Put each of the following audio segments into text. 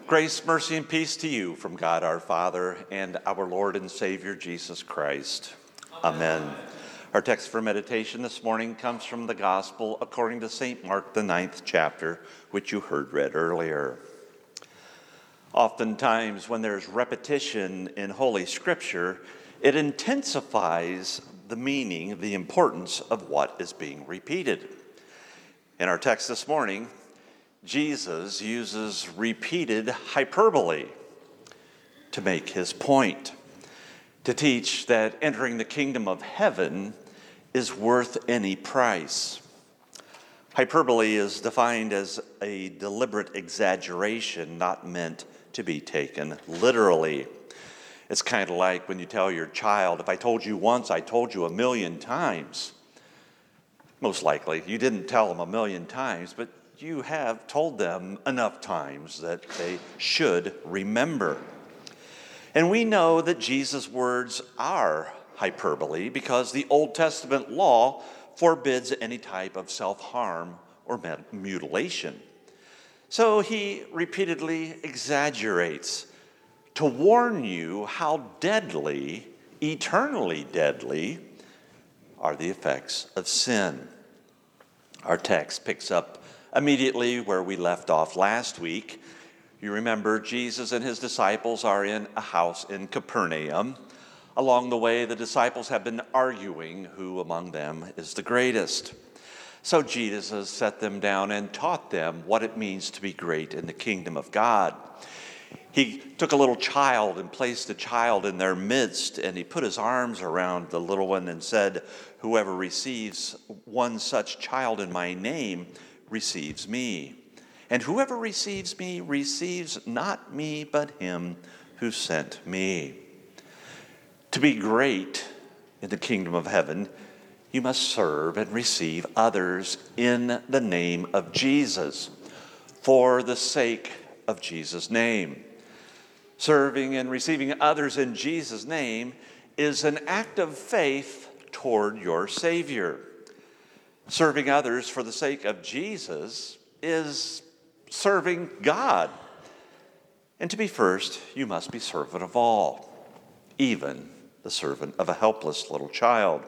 Grace, mercy, and peace to you from God our Father and our Lord and Savior Jesus Christ. Amen. Our text for meditation this morning comes from the Gospel according to St. Mark, the 9th chapter, which you heard read earlier. Oftentimes, when there's repetition in Holy Scripture, it intensifies the meaning, the importance of what is being repeated. In our text this morning, Jesus uses repeated hyperbole to make his point, to teach that entering the kingdom of heaven is worth any price. Hyperbole is defined as a deliberate exaggeration not meant to be taken literally. It's kind of like when you tell your child, if I told you once, I told you 1,000,000 times. Most likely, you didn't tell them 1,000,000 times, but you have told them enough times that they should remember. And we know that Jesus' words are hyperbole because the Old Testament law forbids any type of self-harm or mutilation. So he repeatedly exaggerates to warn you how deadly, eternally deadly, are the effects of sin. Our text picks up immediately where we left off last week. You remember Jesus and his disciples are in a house in Capernaum. Along the way, the disciples have been arguing who among them is the greatest. So Jesus set them down and taught them what it means to be great in the kingdom of God. He took a little child and placed the child in their midst, and he put his arms around the little one and said, "Whoever receives one such child in my name receives me. And whoever receives me receives not me, but him who sent me." To be great in the kingdom of heaven, you must serve and receive others in the name of Jesus, for the sake of Jesus' name. Serving and receiving others in Jesus' name is an act of faith toward your Savior. Serving others for the sake of Jesus is serving God. And to be first, you must be servant of all, even the servant of a helpless little child.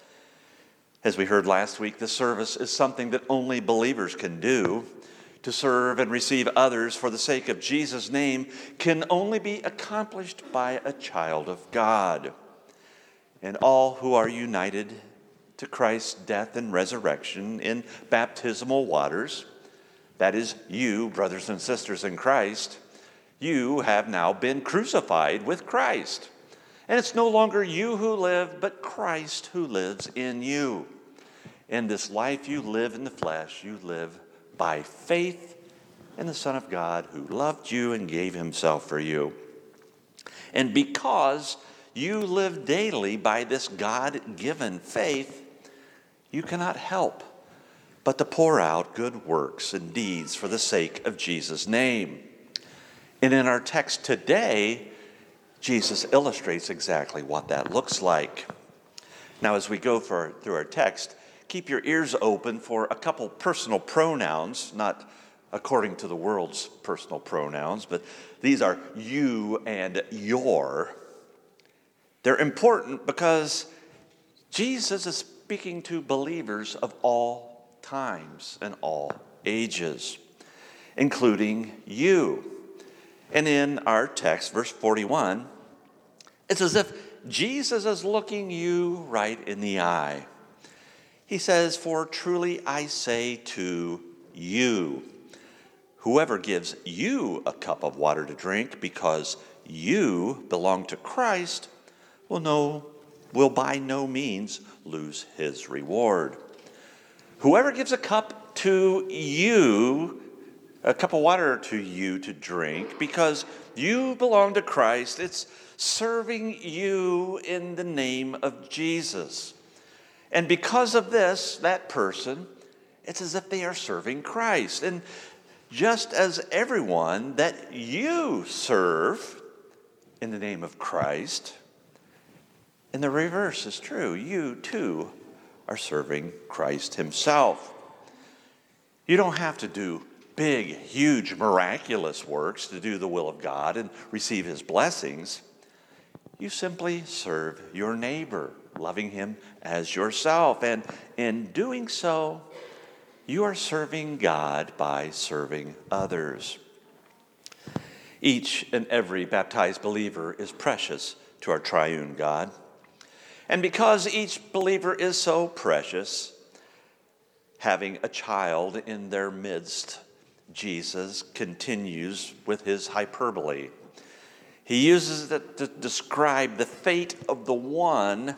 As we heard last week, this service is something that only believers can do. To serve and receive others for the sake of Jesus' name can only be accomplished by a child of God. And all who are united to Christ's death and resurrection in baptismal waters, that is, you, brothers and sisters in Christ, you have now been crucified with Christ. And it's no longer you who live, but Christ who lives in you. In this life you live in the flesh, you live by faith in the Son of God who loved you and gave himself for you. And because you live daily by this God-given faith, you cannot help but to pour out good works and deeds for the sake of Jesus' name. And in our text today, Jesus illustrates exactly what that looks like. Now, as we go through our text, keep your ears open for a couple personal pronouns, not according to the world's personal pronouns, but these are you and your. They're important because Jesus is speaking to believers of all times and all ages, including you. And in our text, verse 41, it's as if Jesus is looking you right in the eye. He says, "For truly I say to you, whoever gives you a cup of water to drink because you belong to Christ will by no means lose his reward. Whoever gives a cup of water to you to drink because you belong to Christ, it's serving you in the name of Jesus. And because of this, that person, it's as if they are serving Christ. And just as everyone that you serve in the name of Christ, and the reverse is true. You too are serving Christ himself. You don't have to do big, huge, miraculous works to do the will of God and receive his blessings. You simply serve your neighbor, loving him as yourself. And in doing so, you are serving God by serving others. Each and every baptized believer is precious to our triune God. And because each believer is so precious, having a child in their midst, Jesus continues with his hyperbole. He uses it to describe the fate of the one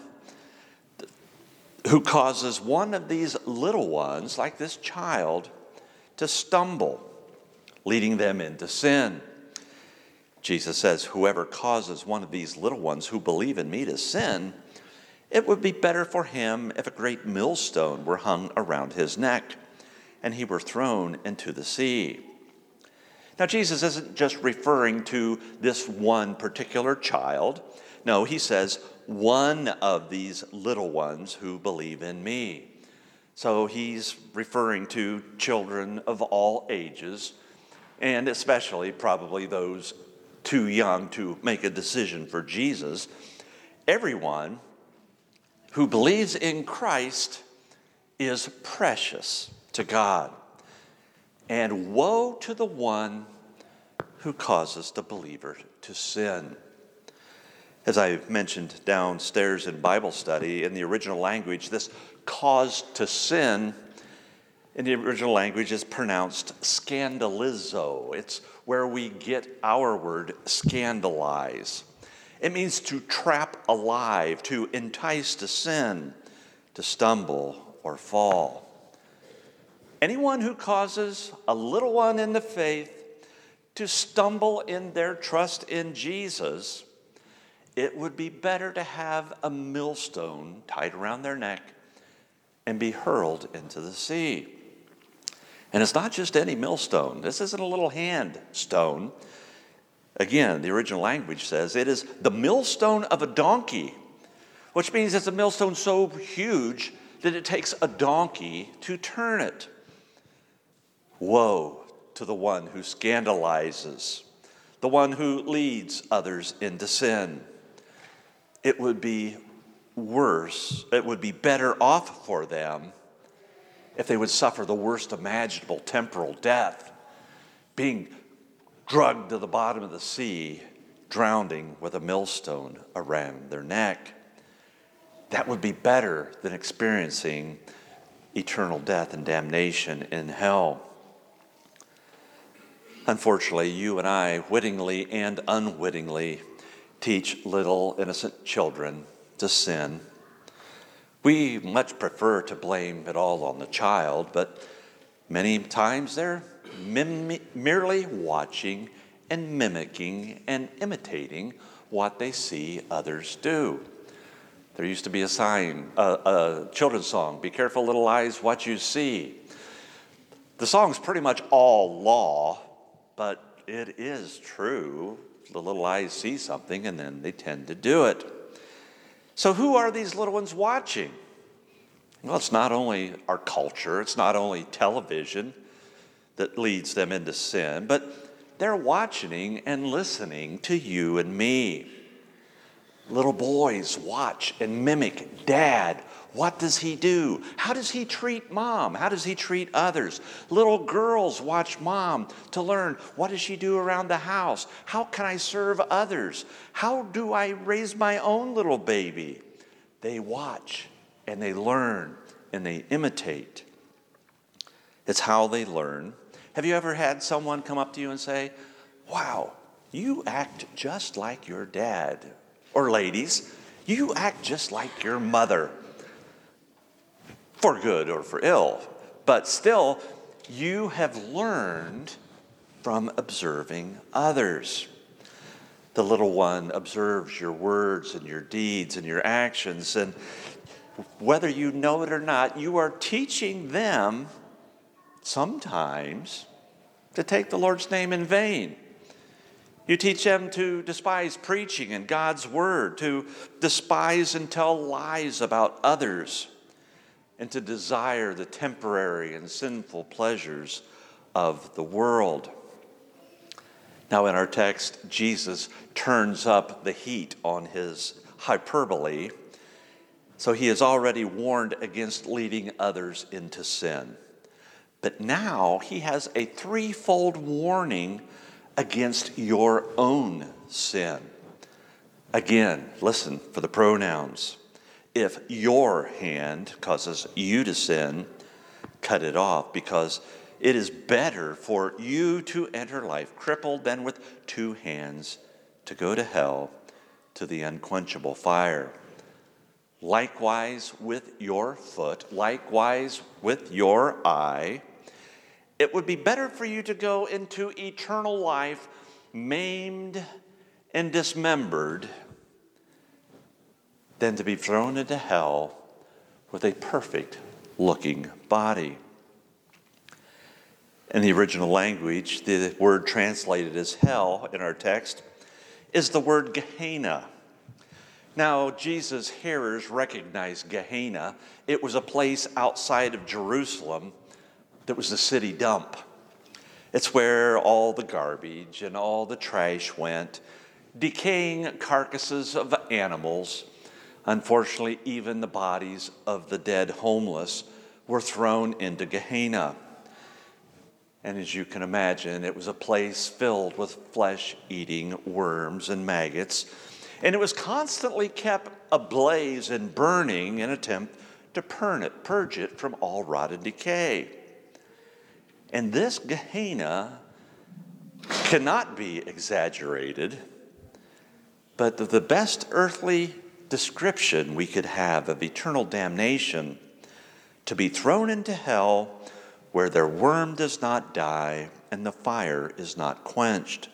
who causes one of these little ones, like this child, to stumble, leading them into sin. Jesus says, whoever causes one of these little ones who believe in me to sin, it would be better for him if a great millstone were hung around his neck and he were thrown into the sea. Now, Jesus isn't just referring to this one particular child. No, he says, one of these little ones who believe in me. So he's referring to children of all ages, and especially probably those too young to make a decision for Jesus. Everyone who believes in Christ is precious to God. And woe to the one who causes the believer to sin. As I mentioned downstairs in Bible study, in the original language, this cause to sin in the original language is pronounced scandalizo. It's where we get our word scandalize. It means to trap alive, to entice to sin, to stumble or fall. Anyone who causes a little one in the faith to stumble in their trust in Jesus, it would be better to have a millstone tied around their neck and be hurled into the sea. And it's not just any millstone. This isn't a little hand stone. Again, the original language says it is the millstone of a donkey, which means it's a millstone so huge that it takes a donkey to turn it. Woe to the one who scandalizes, the one who leads others into sin. It would be worse, it would be better off for them if they would suffer the worst imaginable temporal death, being dragged to the bottom of the sea, drowning with a millstone around their neck. That would be better than experiencing eternal death and damnation in hell. Unfortunately, you and I, wittingly and unwittingly, teach little innocent children to sin. We much prefer to blame it all on the child, but many times they're merely watching and mimicking and imitating what they see others do. There used to be a children's song, "Be careful, little eyes, what you see." The song's pretty much all law, but it is true. The little eyes see something and then they tend to do it. So who are these little ones watching? Well, it's not only our culture, it's not only television that leads them into sin, but they're watching and listening to you and me. Little boys watch and mimic dad. What does he do? How does he treat mom? How does he treat others? Little girls watch mom to learn, what does she do around the house? How can I serve others? How do I raise my own little baby? They watch and they learn and they imitate. It's how they learn. Have you ever had someone come up to you and say, "Wow, you act just like your dad"? Or ladies, "You act just like your mother." For good or for ill. But still, you have learned from observing others. The little one observes your words and your deeds and your actions, and whether you know it or not, you are teaching them sometimes to take the Lord's name in vain. You teach them to despise preaching and God's word, to despise and tell lies about others, and to desire the temporary and sinful pleasures of the world. Now, in our text, Jesus turns up the heat on his hyperbole. So he has already warned against leading others into sin. But now he has a threefold warning against your own sin. Again, listen for the pronouns. If your hand causes you to sin, cut it off, because it is better for you to enter life crippled than with two hands to go to hell, to the unquenchable fire. Likewise with your foot, likewise with your eye, it would be better for you to go into eternal life maimed and dismembered than to be thrown into hell with a perfect looking body. In the original language, the word translated as hell in our text is the word Gehenna. Now, Jesus' hearers recognized Gehenna. It was a place outside of Jerusalem that was the city dump. It's where all the garbage and all the trash went, decaying carcasses of animals. Unfortunately, even the bodies of the dead homeless were thrown into Gehenna. And as you can imagine, it was a place filled with flesh-eating worms and maggots. And it was constantly kept ablaze and burning in an attempt to purge it from all rot and decay. And this Gehenna cannot be exaggerated, but the best earthly description we could have of eternal damnation, to be thrown into hell where their worm does not die and the fire is not quenched.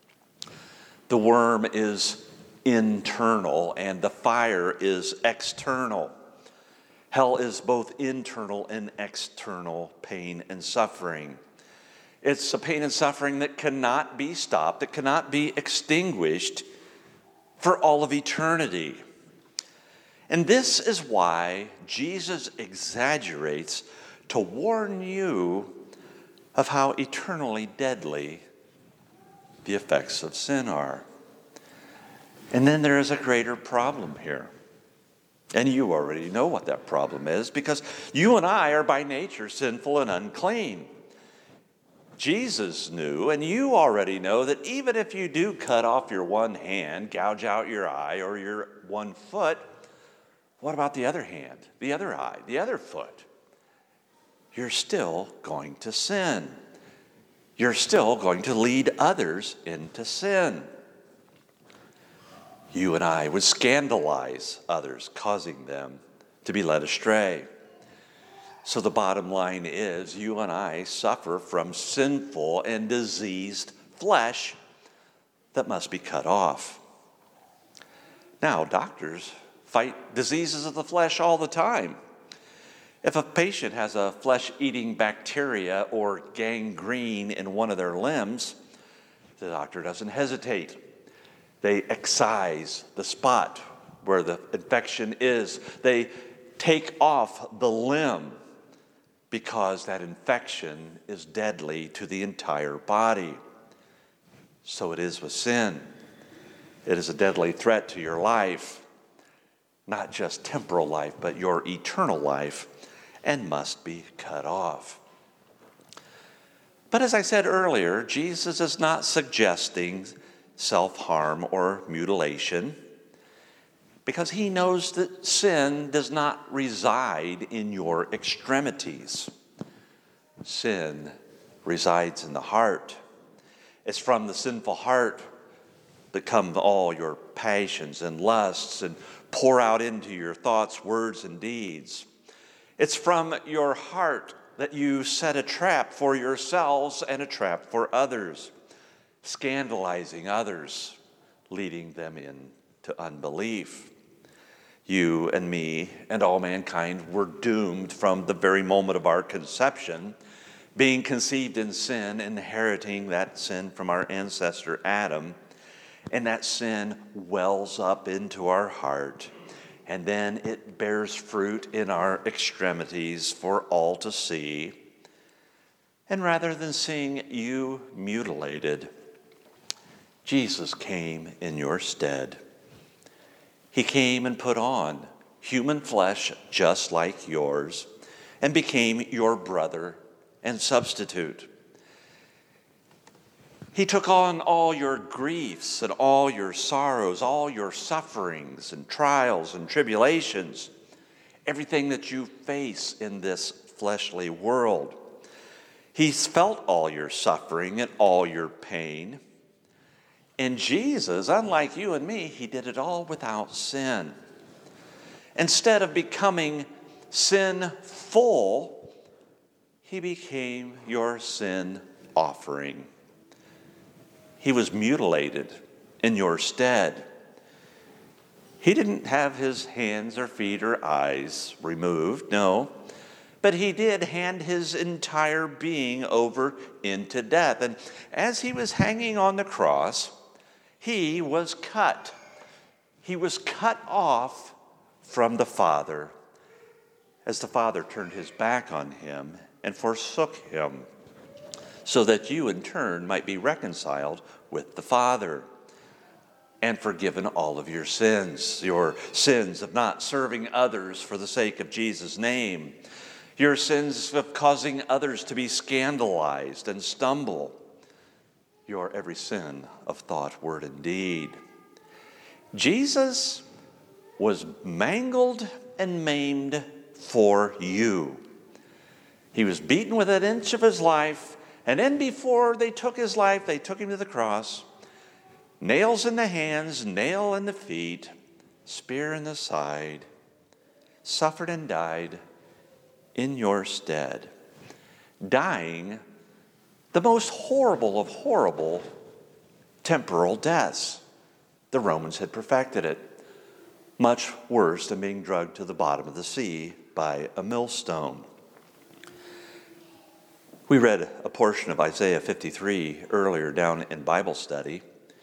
The worm is internal and the fire is external. Hell is both internal and external pain and suffering. It's a pain and suffering that cannot be stopped, that cannot be extinguished for all of eternity. And this is why Jesus exaggerates to warn you of how eternally deadly the effects of sin are. And then there is a greater problem here. And you already know what that problem is, because you and I are by nature sinful and unclean. Jesus knew, and you already know, that even if you do cut off your one hand, gouge out your eye, or your one foot, what about the other hand, the other eye, the other foot? You're still going to sin. You're still going to lead others into sin. You and I would scandalize others, causing them to be led astray. So the bottom line is, you and I suffer from sinful and diseased flesh that must be cut off. Now, doctors fight diseases of the flesh all the time. If a patient has a flesh-eating bacteria or gangrene in one of their limbs, the doctor doesn't hesitate. They excise the spot where the infection is. They take off the limb because that infection is deadly to the entire body. So it is with sin. It is a deadly threat to your life, not just temporal life, but your eternal life, and must be cut off. But as I said earlier, Jesus is not suggesting self-harm or mutilation, because he knows that sin does not reside in your extremities. Sin resides in the heart. It's from the sinful heart that come all your passions and lusts and pour out into your thoughts, words, and deeds. It's from your heart that you set a trap for yourselves and a trap for others, scandalizing others, leading them into unbelief. You and me and all mankind were doomed from the very moment of our conception, being conceived in sin, inheriting that sin from our ancestor Adam, and that sin wells up into our heart, and then it bears fruit in our extremities for all to see. And rather than seeing you mutilated, Jesus came in your stead. He came and put on human flesh just like yours and became your brother and substitute. He took on all your griefs and all your sorrows, all your sufferings and trials and tribulations, everything that you face in this fleshly world. He's felt all your suffering and all your pain. And Jesus, unlike you and me, he did it all without sin. Instead of becoming sinful, he became your sin offering. He was mutilated in your stead. He didn't have his hands or feet or eyes removed, no. But he did hand his entire being over into death. And as he was hanging on the cross, he was cut. He was cut off from the Father as the Father turned his back on him and forsook him, so that you in turn might be reconciled with the Father and forgiven all of your sins of not serving others for the sake of Jesus' name, your sins of causing others to be scandalized and stumble, your every sin of thought, word, and deed. Jesus was mangled and maimed for you. He was beaten with an inch of his life, and then before they took his life, they took him to the cross. Nails in the hands, nail in the feet, spear in the side, suffered and died in your stead, dying the most horrible of horrible temporal deaths. The Romans had perfected it. Much worse than being dragged to the bottom of the sea by a millstone. We read a portion of Isaiah 53 earlier down in Bible study.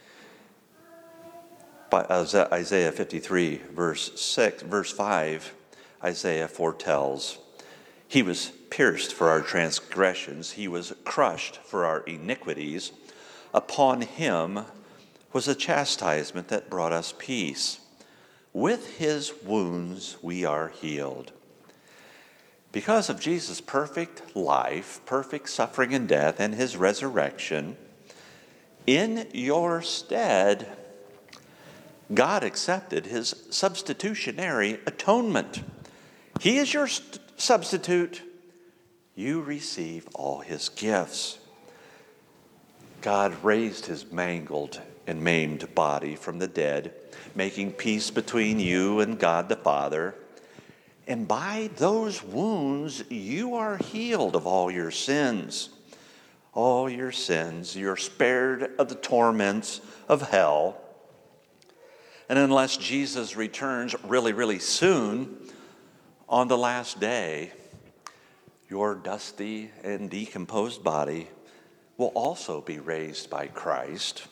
By Isaiah 53, verse 5, Isaiah foretells, he was pierced for our transgressions, he was crushed for our iniquities. Upon him was a chastisement that brought us peace. With his wounds we are healed. Because of Jesus' perfect life, perfect suffering and death, and his resurrection, in your stead, God accepted his substitutionary atonement. He is your substitute. You receive all his gifts. God raised his mangled and maimed body from the dead, making peace between you and God the Father. And by those wounds, you are healed of all your sins. All your sins. You're spared of the torments of hell. And unless Jesus returns really, really soon, on the last day, your dusty and decomposed body will also be raised by Christ.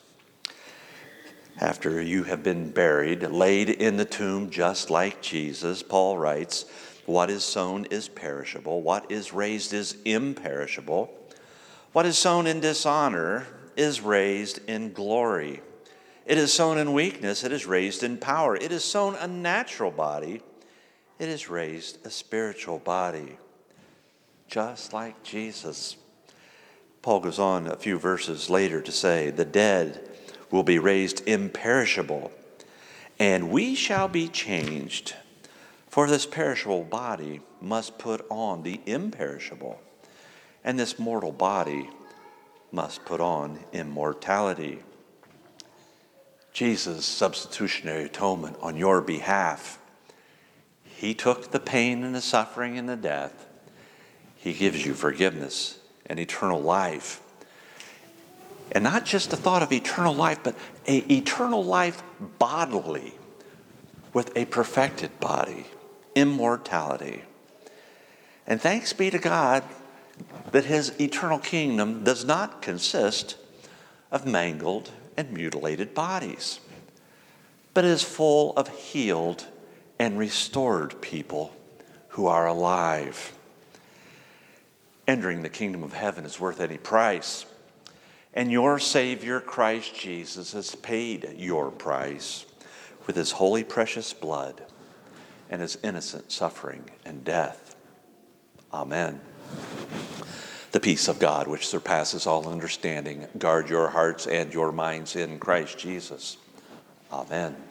After you have been buried, laid in the tomb just like Jesus, Paul writes, what is sown is perishable, what is raised is imperishable. What is sown in dishonor is raised in glory. It is sown in weakness, it is raised in power. It is sown a natural body, it is raised a spiritual body. Just like Jesus. Paul goes on a few verses later to say, the dead will be raised imperishable, and we shall be changed. For this perishable body must put on the imperishable, and this mortal body must put on immortality. Jesus' substitutionary atonement on your behalf. He took the pain and the suffering and the death. He gives you forgiveness and eternal life. And not just the thought of eternal life, but an eternal life bodily with a perfected body, immortality. And thanks be to God that his eternal kingdom does not consist of mangled and mutilated bodies, but is full of healed and restored people who are alive. entering the kingdom of heaven is worth any price. And your Savior, Christ Jesus, has paid your price with his holy, precious blood and his innocent suffering and death. Amen. The peace of God, which surpasses all understanding, guard your hearts and your minds in Christ Jesus. Amen.